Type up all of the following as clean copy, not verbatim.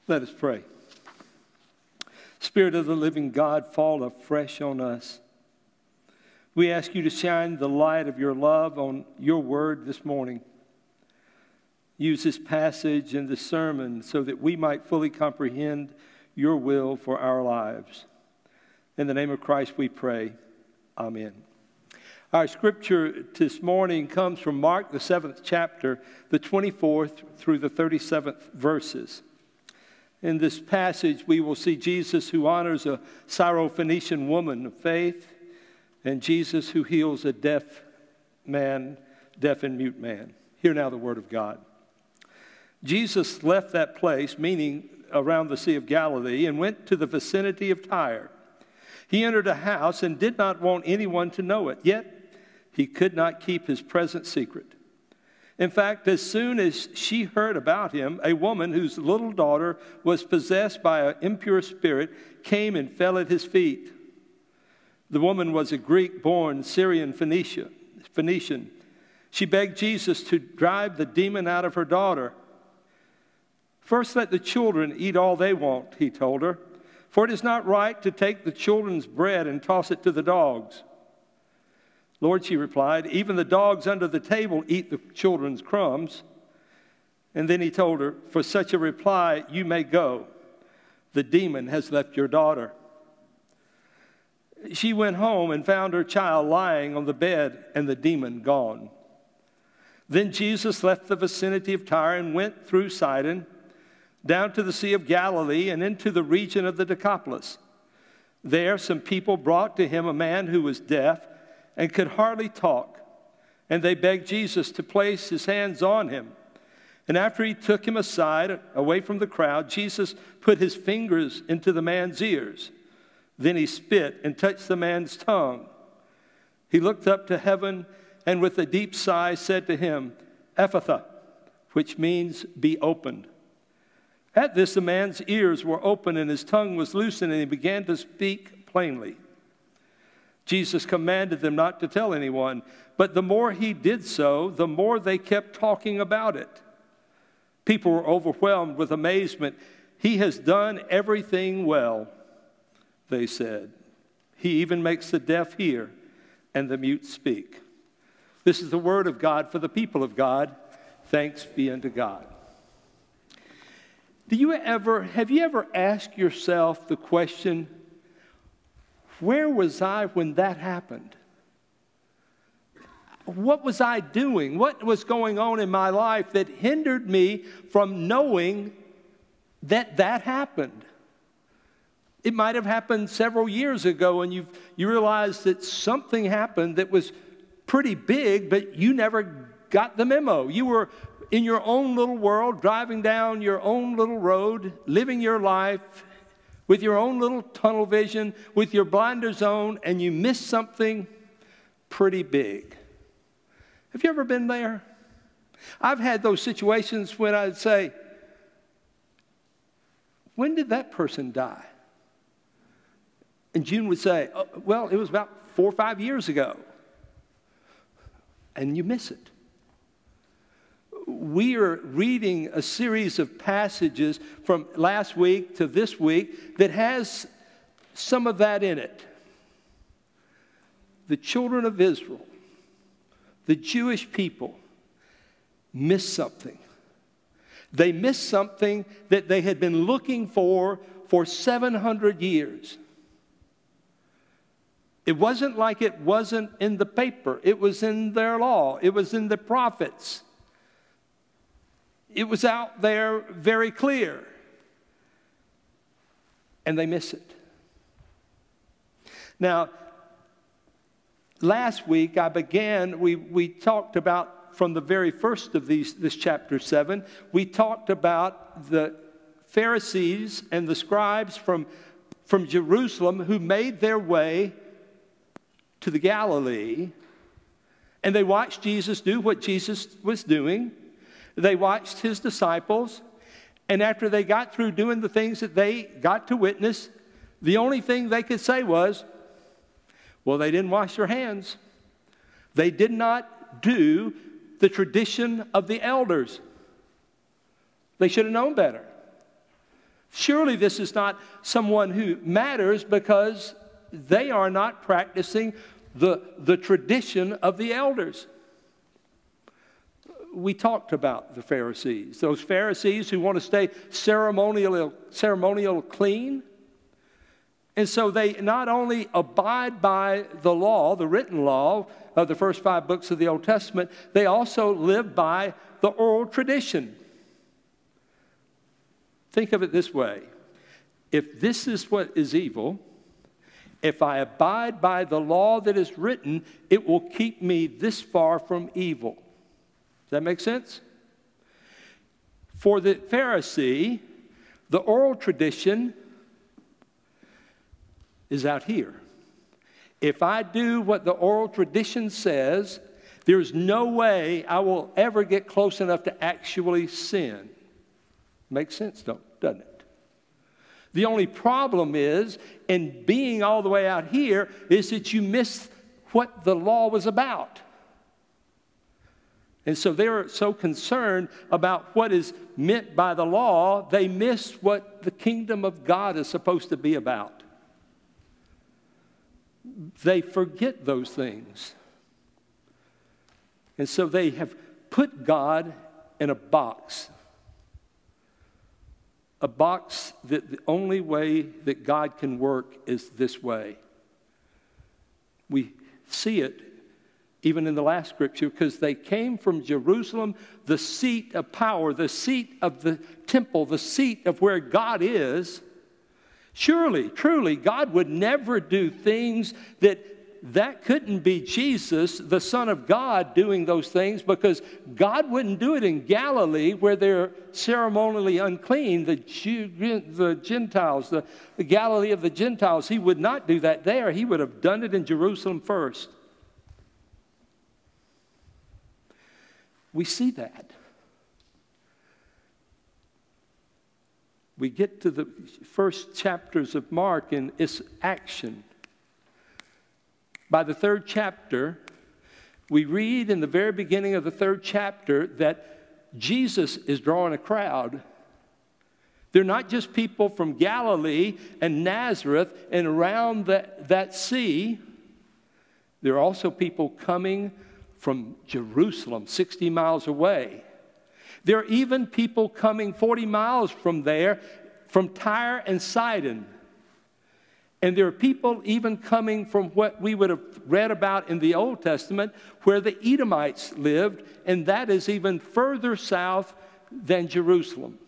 Let us pray. Spirit of the living God, fall afresh on us. We ask you to shine the light of your love on your word this morning. Use this passage and this sermon so that we might fully comprehend your will for our lives. In the name of Christ we pray. Amen. Our scripture this morning comes from Mark, the 7th chapter, the 24th through the 37th verses. In this passage, we will see Jesus who honors a Syrophoenician woman of faith, and Jesus who heals a deaf and mute man. Hear now the word of God. Jesus left that place, meaning around the Sea of Galilee, and went to the vicinity of Tyre. He entered a house and did not want anyone to know it, yet he could not keep his presence secret. In fact, as soon as she heard about him, a woman whose little daughter was possessed by an impure spirit came and fell at his feet. The woman was a Greek-born Syrian Phoenician. She begged Jesus to drive the demon out of her daughter. First, let the children eat all they want, he told her, for it is not right to take the children's bread and toss it to the dogs. Lord, she replied, even the dogs under the table eat the children's crumbs. And then he told her, for such a reply, you may go. The demon has left your daughter. She went home and found her child lying on the bed and the demon gone. Then Jesus left the vicinity of Tyre and went through Sidon, down to the Sea of Galilee and into the region of the Decapolis. There some people brought to him a man who was deaf and could hardly talk, and they begged Jesus to place his hands on him. And after he took him aside, away from the crowd, Jesus put his fingers into the man's ears. Then he spit and touched the man's tongue. He looked up to heaven and with a deep sigh said to him, Ephphatha, which means be opened. At this, the man's ears were open and his tongue was loosened, and he began to speak plainly. Jesus commanded them not to tell anyone, but the more he did so, the more they kept talking about it. People were overwhelmed with amazement. He has done everything well, they said. He even makes the deaf hear and the mute speak. This is the word of God for the people of God. Thanks be unto God. Have you ever asked yourself the question, where was I when that happened? What was I doing? What was going on in my life that hindered me from knowing that that happened? It might have happened several years ago and you realized that something happened that was pretty big, but you never got the memo. You were in your own little world, driving down your own little road, living your life with your own little tunnel vision, with your blinders on, and you missed something pretty big. Have you ever been there? I've had those situations when I'd say, when did that person die? And June would say, oh, well, it was about 4 or 5 years ago. And you miss it. We are reading a series of passages from last week to this week that has some of that in it. The children of Israel, the Jewish people, missed something. They missed something that they had been looking for 700 years. It wasn't like it wasn't in the paper. It was in their law. It was in the prophets. It was out there very clear. And they miss it. Now, last week we talked about, from the very first of this chapter 7, we talked about the Pharisees and the scribes from Jerusalem who made their way to the Galilee, and they watched Jesus do what Jesus was doing. They watched his disciples, and after they got through doing the things that they got to witness, the only thing they could say was, well, they didn't wash their hands. They did not do the tradition of the elders. They should have known better. Surely this is not someone who matters because they are not practicing the tradition of the elders. We talked about the Pharisees, those Pharisees who want to stay ceremonial clean. And so they not only abide by the law, the written law of the first 5 books of the Old Testament, they also live by the oral tradition. Think of it this way. If this is what is evil, if I abide by the law that is written, it will keep me this far from evil. Does that make sense? For the Pharisee, the oral tradition is out here. If I do what the oral tradition says, there's no way I will ever get close enough to actually sin. Makes sense, doesn't it? The only problem is, in being all the way out here, is that you miss what the law was about. And so they're so concerned about what is meant by the law, they miss what the kingdom of God is supposed to be about. They forget those things. And so they have put God in a box that the only way that God can work is this way. We see it even in the last scripture, because they came from Jerusalem, the seat of power, the seat of the temple, the seat of where God is. Surely, truly, God would never do things that couldn't be Jesus, the Son of God, doing those things, because God wouldn't do it in Galilee where they're ceremonially unclean, the Gentiles, the Galilee of the Gentiles. He would not do that there. He would have done it in Jerusalem first. We see that. We get to the first chapters of Mark and its action. By the 3rd chapter, we read in the very beginning of the 3rd chapter that Jesus is drawing a crowd. They're not just people from Galilee and Nazareth and around that sea. They're also people coming from Jerusalem, 60 miles away. There are even people coming 40 miles from there, from Tyre and Sidon. And there are people even coming from what we would have read about in the Old Testament, where the Edomites lived, and that is even further south than Jerusalem.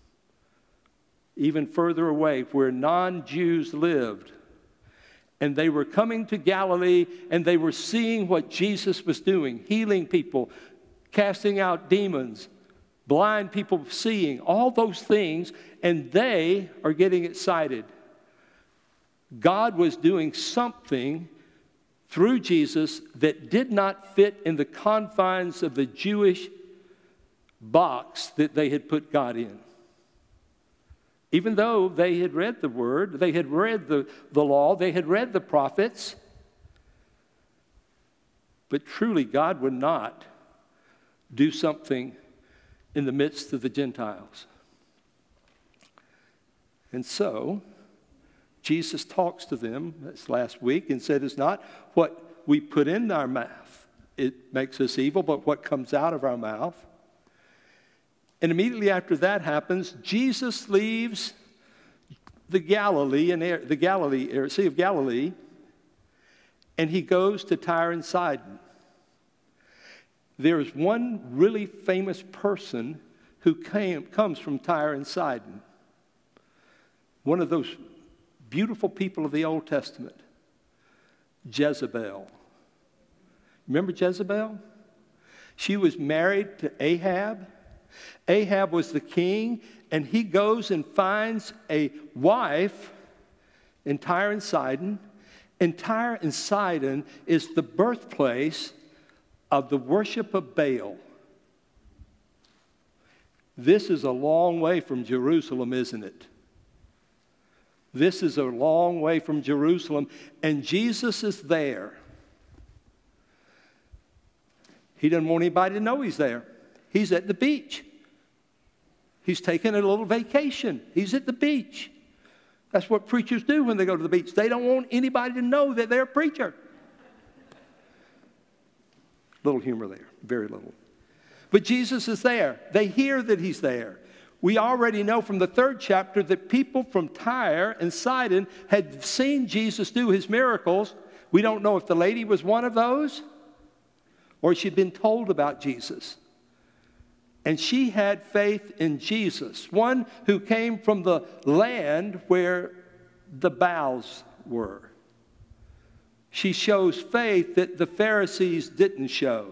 Even further away, where non-Jews lived. And they were coming to Galilee, and they were seeing what Jesus was doing, healing people, casting out demons, blind people seeing, all those things, and they are getting excited. God was doing something through Jesus that did not fit in the confines of the Jewish box that they had put God in. Even though they had read the Word, they had read the law, they had read the prophets, but truly God would not do something in the midst of the Gentiles. And so, Jesus talks to them this last week and said, it's not what we put in our mouth it makes us evil, but what comes out of our mouth. And immediately after that happens, Jesus leaves the Sea of Galilee, and he goes to Tyre and Sidon. There's one really famous person who comes from Tyre and Sidon. One of those beautiful people of the Old Testament, Jezebel. Remember Jezebel? She was married to Ahab. Ahab was the king, and he goes and finds a wife in Tyre and Sidon. And Tyre and Sidon is the birthplace of the worship of Baal. This is a long way from Jerusalem, isn't it? This is a long way from Jerusalem, and Jesus is there. He doesn't want anybody to know he's there. He's at the beach. He's taking a little vacation. He's at the beach. That's what preachers do when they go to the beach. They don't want anybody to know that they're a preacher. Little humor there, very little. But Jesus is there. They hear that he's there. We already know from the 3rd chapter that people from Tyre and Sidon had seen Jesus do his miracles. We don't know if the lady was one of those or she'd been told about Jesus. And she had faith in Jesus, one who came from the land where the Baals were. She shows faith that the Pharisees didn't show.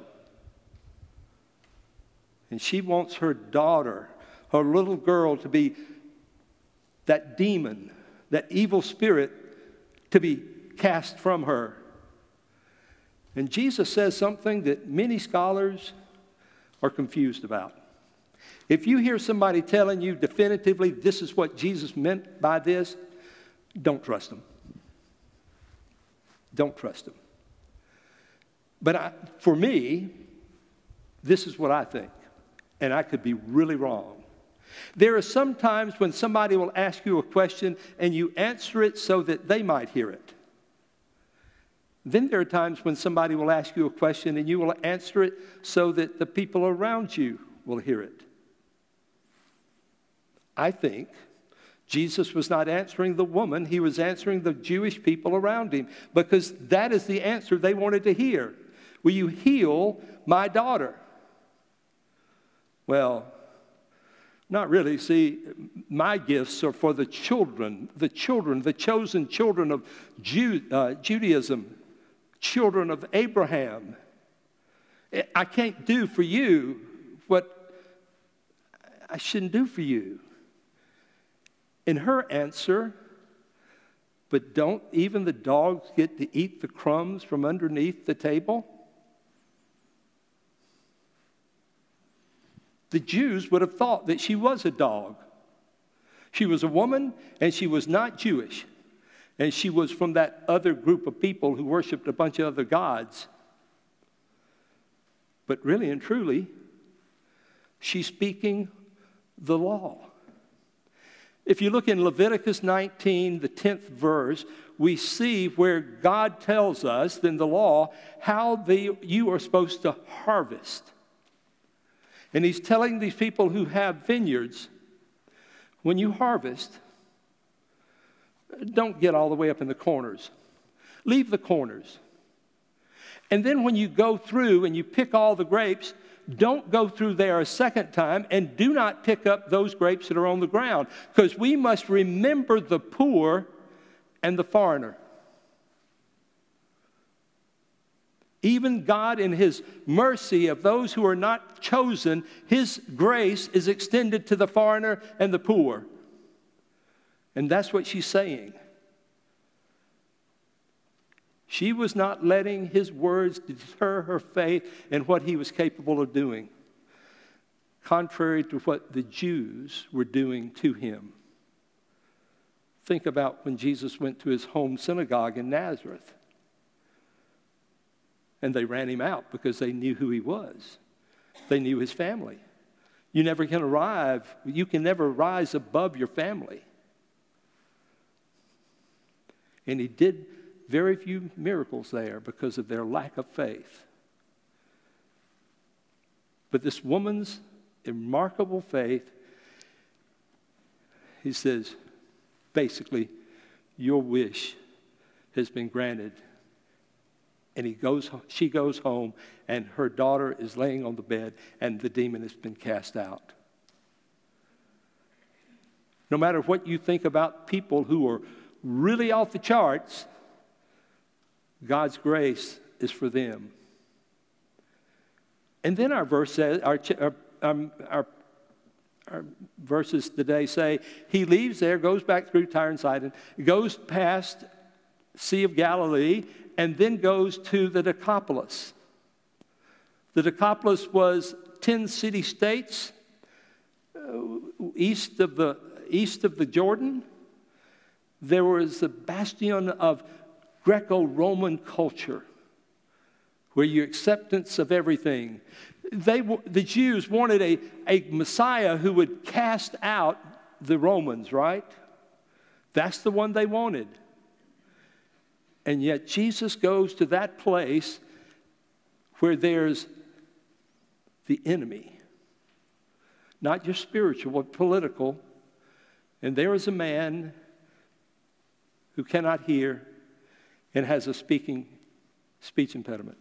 And she wants her daughter, her little girl, to be that demon, that evil spirit, to be cast from her. And Jesus says something that many scholars are confused about. If you hear somebody telling you definitively this is what Jesus meant by this, don't trust them. Don't trust them. But for me, this is what I think, and I could be really wrong. There are some times when somebody will ask you a question and you answer it so that they might hear it. Then there are times when somebody will ask you a question and you will answer it so that the people around you will hear it. I think Jesus was not answering the woman. He was answering the Jewish people around him because that is the answer they wanted to hear. Will you heal my daughter? Well, not really. See, my gifts are for the chosen children of Judaism, children of Abraham. I can't do for you what I shouldn't do for you. In her answer, but don't even the dogs get to eat the crumbs from underneath the table? The Jews would have thought that she was a dog. She was a woman, and she was not Jewish. And she was from that other group of people who worshiped a bunch of other gods. But really and truly, she's speaking the law. If you look in Leviticus 19, the 10th verse, we see where God tells us in the law how you are supposed to harvest. And he's telling these people who have vineyards, when you harvest, don't get all the way up in the corners. Leave the corners. And then when you go through and you pick all the grapes, don't go through there a second time and do not pick up those grapes that are on the ground, because we must remember the poor and the foreigner. Even God, in his mercy of those who are not chosen, his grace is extended to the foreigner and the poor. And that's what she's saying. She was not letting his words deter her faith in what he was capable of doing, contrary to what the Jews were doing to him. Think about when Jesus went to his home synagogue in Nazareth. And they ran him out because they knew who he was. They knew his family. You can never rise above your family. And he did very few miracles there because of their lack of faith. But this woman's remarkable faith, he says, basically, your wish has been granted. And she goes home, and her daughter is laying on the bed, and the demon has been cast out. No matter what you think about people who are really off the charts, God's grace is for them. And then our verse says, our verses today say, he leaves there, goes back through Tyre and Sidon, goes past Sea of Galilee, and then goes to the Decapolis. The Decapolis was 10 city-states east of the Jordan. There was a bastion of Greco-Roman culture where your acceptance of everything. The Jews wanted a Messiah who would cast out the Romans, right? That's the one they wanted. And yet Jesus goes to that place where there's the enemy. Not just spiritual, but political. And there is a man who cannot hear and has a speech impediment.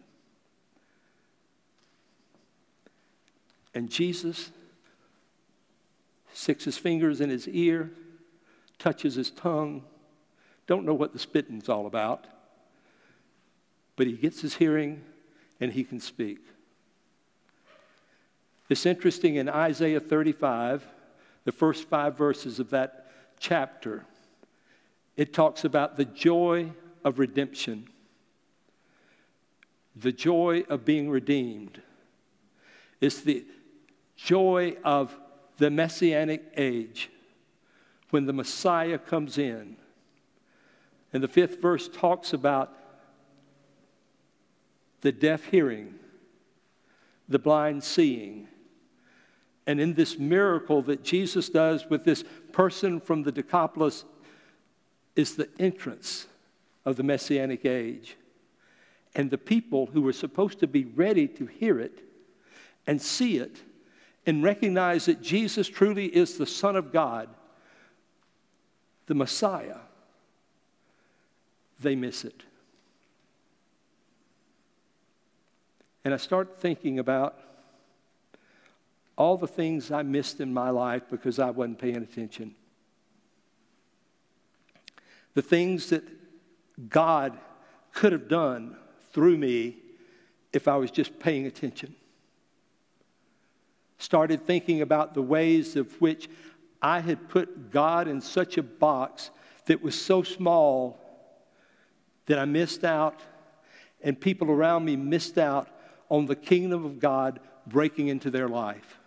And Jesus sticks his fingers in his ear, touches his tongue. Don't know what the spitting's all about. But he gets his hearing and he can speak. It's interesting in Isaiah 35, the first 5 verses of that chapter, it talks about the joy of redemption, the joy of being redeemed. It's the joy of the Messianic age when the Messiah comes in. And the 5th verse talks about the deaf hearing, the blind seeing. And in this miracle that Jesus does with this person from the Decapolis is the entrance of the Messianic age. And the people who were supposed to be ready to hear it and see it and recognize that Jesus truly is the Son of God, the Messiah, they miss it. And I start thinking about all the things I missed in my life because I wasn't paying attention. The things that God could have done through me if I was just paying attention. Started thinking about the ways of which I had put God in such a box that was so small that I missed out, and people around me missed out on the kingdom of God breaking into their life.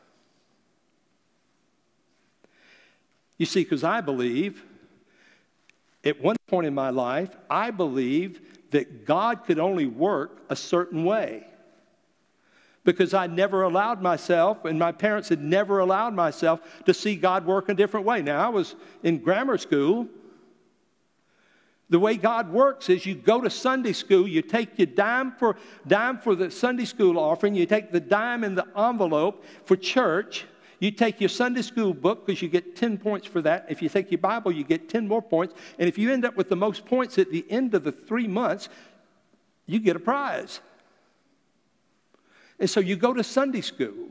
You see, because I believe, at one point in my life, I believed that God could only work a certain way. Because I never allowed myself, and my parents had never allowed myself to see God work a different way. Now, I was in grammar school. The way God works is you go to Sunday school, you take your dime for the Sunday school offering, you take the dime in the envelope for church, you take your Sunday school book because you get 10 points for that. If you take your Bible, you get 10 more points. And if you end up with the most points at the end of the 3 months, you get a prize. And so you go to Sunday school,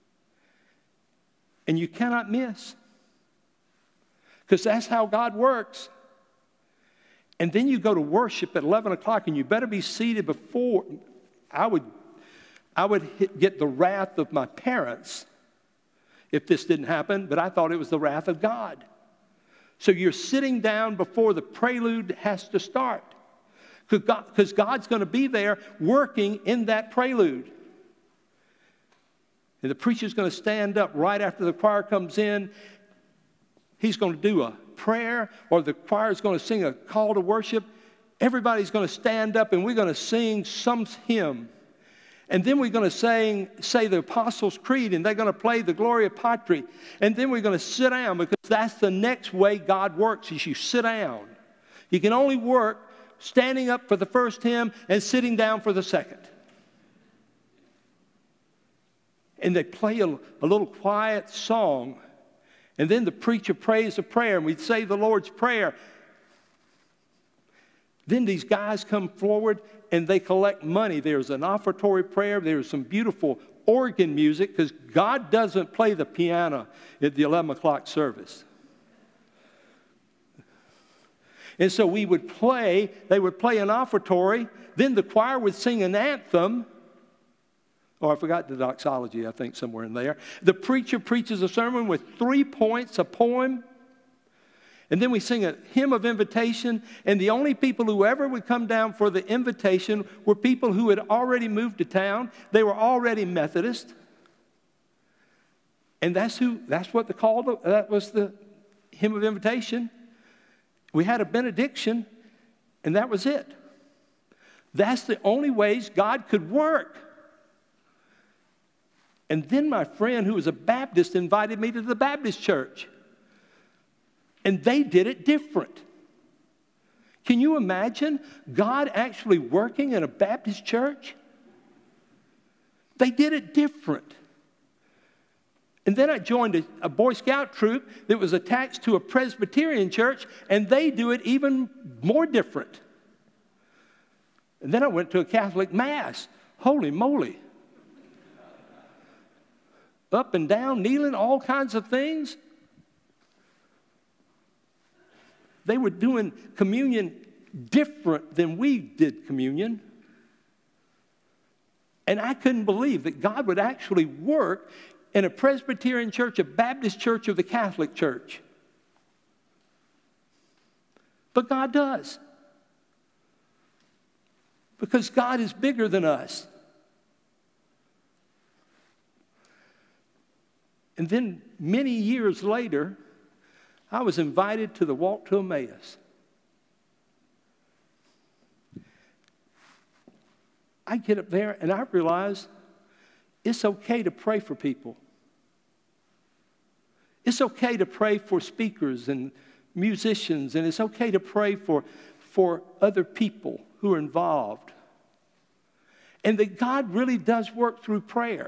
and you cannot miss, because that's how God works. And then you go to worship at 11 o'clock, and you better be seated before. I would get the wrath of my parents if this didn't happen, but I thought it was the wrath of God. So you're sitting down before the prelude has to start, because God's going to be there working in that prelude. And the preacher's going to stand up right after the choir comes in. He's going to do a prayer, or the choir's going to sing a call to worship. Everybody's going to stand up, and we're going to sing some hymn. And then we're going to say the Apostles' Creed, and they're going to play the Gloria Patri. And then we're going to sit down, because that's the next way God works, is you sit down. You can only work standing up for the first hymn and sitting down for the second. And they play a little quiet song. And then the preacher prays a prayer, and we say the Lord's Prayer. Then these guys come forward, and they collect money. There's an offertory prayer. There's some beautiful organ music, because God doesn't play the piano at the 11 o'clock service. And so they would play an offertory. Then the choir would sing an anthem. Oh, I forgot the doxology, I think, somewhere in there. The preacher preaches a sermon with 3 points, a poem. And then we sing a hymn of invitation. And the only people who ever would come down for the invitation were people who had already moved to town. They were already Methodist. And that was the hymn of invitation. We had a benediction, and that was it. That's the only ways God could work. And then my friend, who was a Baptist, invited me to the Baptist church. And they did it different. Can you imagine God actually working in a Baptist church? They did it different. And then I joined a Boy Scout troop that was attached to a Presbyterian church, and they do it even more different. And then I went to a Catholic Mass. Holy moly. Up and down, kneeling, all kinds of things. They were doing communion different than we did communion. And I couldn't believe that God would actually work in a Presbyterian church, a Baptist church, or the Catholic church. But God does. Because God is bigger than us. And then many years later, I was invited to the Walk to Emmaus. I get up there and I realize it's okay to pray for people. It's okay to pray for speakers and musicians, and it's okay to pray for other people who are involved. And that God really does work through prayer.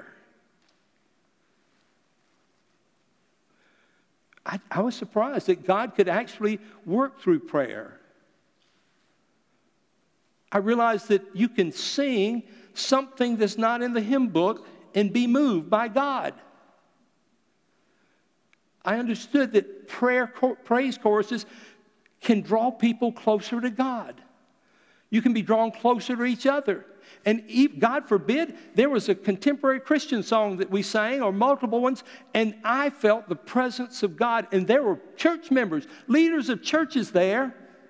I was surprised that God could actually work through prayer. I realized that you can sing something that's not in the hymn book and be moved by God. I understood that praise choruses can draw people closer to God. You can be drawn closer to each other. And God forbid, there was a contemporary Christian song that we sang, or multiple ones, and I felt the presence of God. And there were church members, leaders of churches there,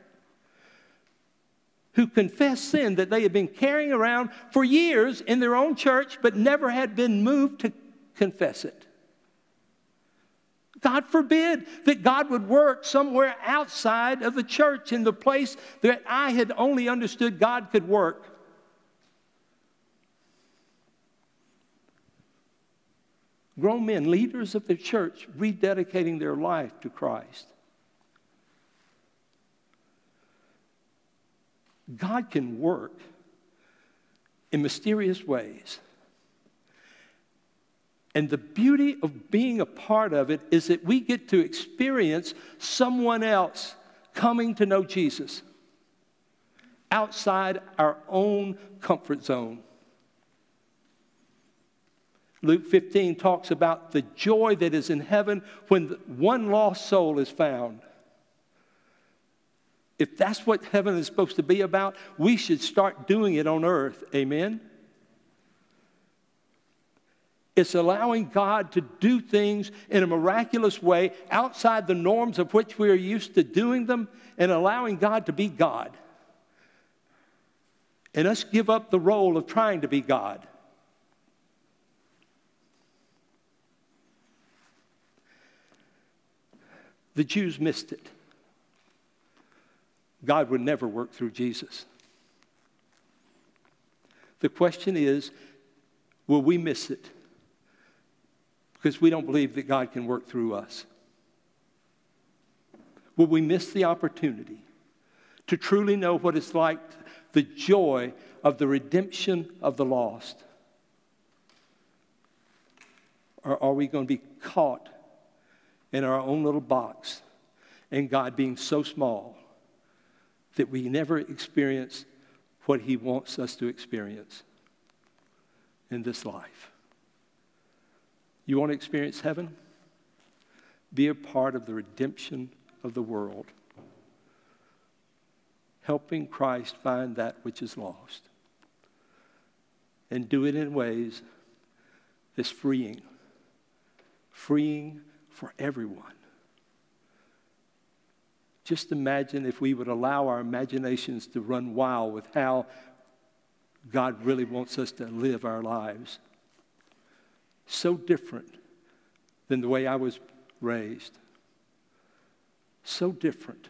who confessed sin that they had been carrying around for years in their own church, but never had been moved to confess it. God forbid that God would work somewhere outside of the church, in the place that I had only understood God could work. Grown men, leaders of the church, rededicating their life to Christ. God can work in mysterious ways. And the beauty of being a part of it is that we get to experience someone else coming to know Jesus outside our own comfort zone. Luke 15 talks about the joy that is in heaven when one lost soul is found. If that's what heaven is supposed to be about, we should start doing it on earth. Amen? It's allowing God to do things in a miraculous way outside the norms of which we are used to doing them, and allowing God to be God. And us give up the role of trying to be God. The Jews missed it. God would never work through Jesus. The question is, will we miss it? Because we don't believe that God can work through us. Will we miss the opportunity to truly know what it's like, the joy of the redemption of the lost? Or are we going to be caught in our own little box, and God being so small that we never experience what He wants us to experience in this life? You want to experience heaven? Be a part of the redemption of the world, helping Christ find that which is lost, and do it in ways that's freeing for everyone. Just imagine if we would allow our imaginations to run wild with how God really wants us to live our lives. So different than the way I was raised. So different,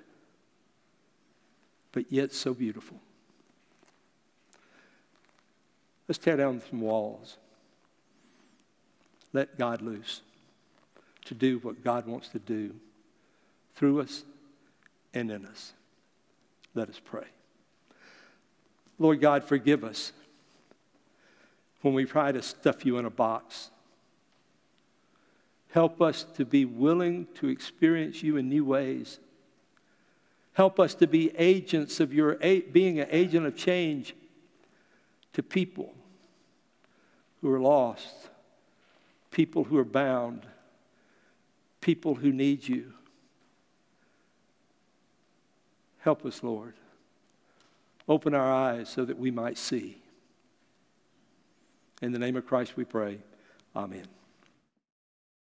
but yet so beautiful. Let's tear down some walls. let God loose to do what God wants to do through us and in us. Let us pray. Lord God, forgive us when we try to stuff you in a box. Help us to be willing to experience you in new ways. Help us to be agents of your, being an agent of change to people who are lost, people who are bound, people who need you. Help us, Lord. Open our eyes so that we might see. In the name of Christ we pray. Amen.